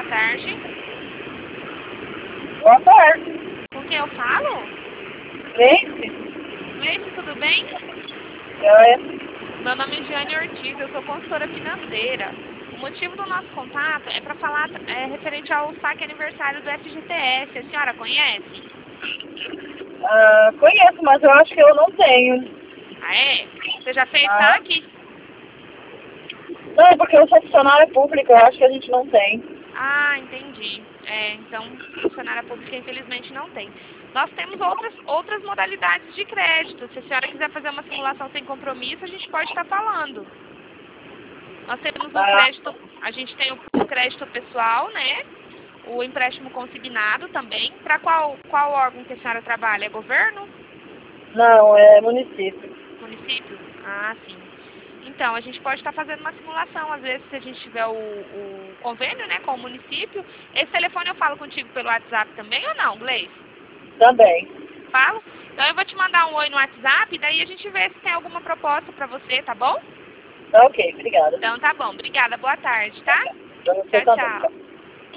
tarde. Boa tarde. Com quem eu falo? Gleice? Gleice, tudo bem? Meu nome é Jane Ortiz, eu sou consultora financeira. O motivo do nosso contato é para falar referente ao saque aniversário do FGTS. A senhora conhece? Conheço, mas eu acho que eu não tenho. Ah, é? Você já fez saque? Não, é porque eu sou funcionária pública, eu acho que a gente não tem. Ah, entendi. Então, funcionária pública infelizmente não tem. Nós temos outras modalidades de crédito. Se a senhora quiser fazer uma simulação sem compromisso, a gente pode estar falando. Nós temos o crédito, a gente tem o crédito pessoal, né? O empréstimo consignado também. Para qual órgão que a senhora trabalha? É governo? Não, é município. Município? Ah, sim. Então, a gente pode estar fazendo uma simulação, às vezes, se a gente tiver o convênio, né, com o município. Esse telefone eu falo contigo pelo WhatsApp também ou não, Gleice? Também. Falo? Então, eu vou te mandar um oi no WhatsApp, daí a gente vê se tem alguma proposta para você, tá bom? Tá ok, obrigada. Então, tá bom. Obrigada. Boa tarde, tá? Pra você Tchau, também. tchau.